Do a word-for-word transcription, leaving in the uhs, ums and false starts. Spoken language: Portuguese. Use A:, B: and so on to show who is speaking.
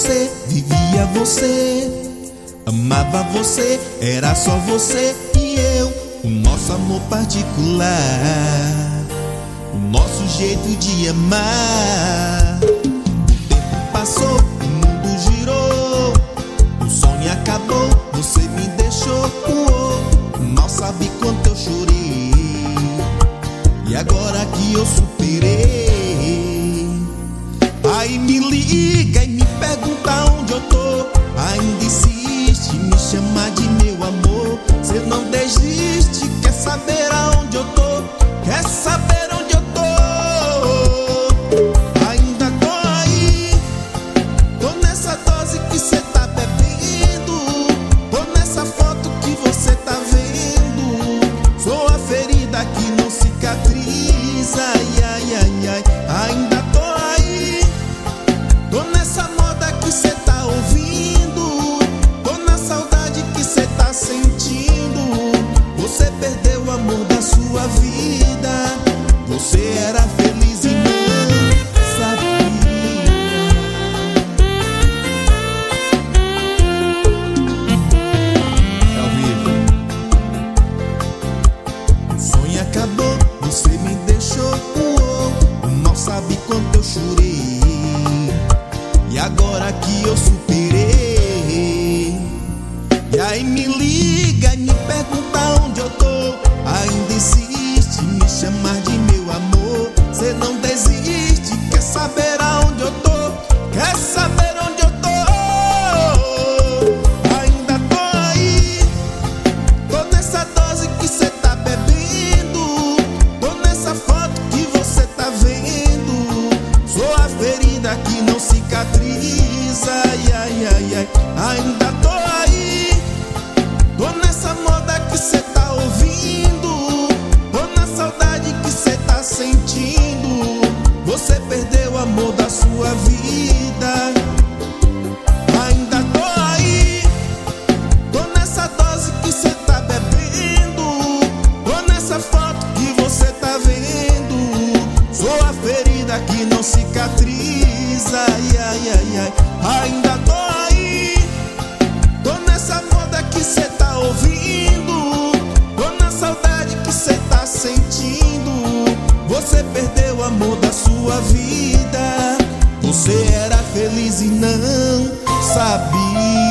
A: você, vivia você, amava você, era só você e eu. O nosso amor particular, o nosso jeito de amar. O tempo passou, o mundo girou, o sonho acabou, você me deixou. Uou, mal sabe quanto eu chorei, e agora que eu superei, aí me liga e me pergunta onde eu tô. Ainda insiste em me chamar de meu amor. Cê não desiste, quer saber aonde eu tô, quer saber onde eu tô. Ainda tô aí, tô nessa dose que cê tá bebendo, tô nessa foto que você tá vendo. Sou a ferida que não cicatriza, ai, ai, ai, ai. Ainda tô aí, tô nessa moda que cê tá ouvindo, tô na saudade que cê tá sentindo. Você perdeu o amor da sua vida, você era feliz e não sabia. É ao vivo. O sonho acabou, você me deixou. Uou, mal sabe quanto eu chorei, e agora que eu superei, e aí me liga e me pergunta onde eu tô. Ainda insiste em me chamar de meu amor. Cê não desiste, quer saber aonde eu tô, quer saber onde eu tô. Ainda tô aí, tô nessa dose que cê tá bebendo, tô nessa foto que você tá vendo. Sou a ferida que não cicatriza, ai, ai, ai, ai. Ainda tô aí, tô nessa moda que cê tá ouvindo, tô na saudade que cê tá sentindo. Você perdeu o amor da sua vida. Ainda tô aí, tô nessa dose que cê tá bebendo, tô nessa foto que você tá vendo. Sou a ferida que não cicatriza, ai, ai, ai, ai. Ainda tô aí, tô nessa moda que cê tá ouvindo, tô na saudade que cê tá sentindo. Você perdeu o amor da sua vida, você era feliz e não sabia.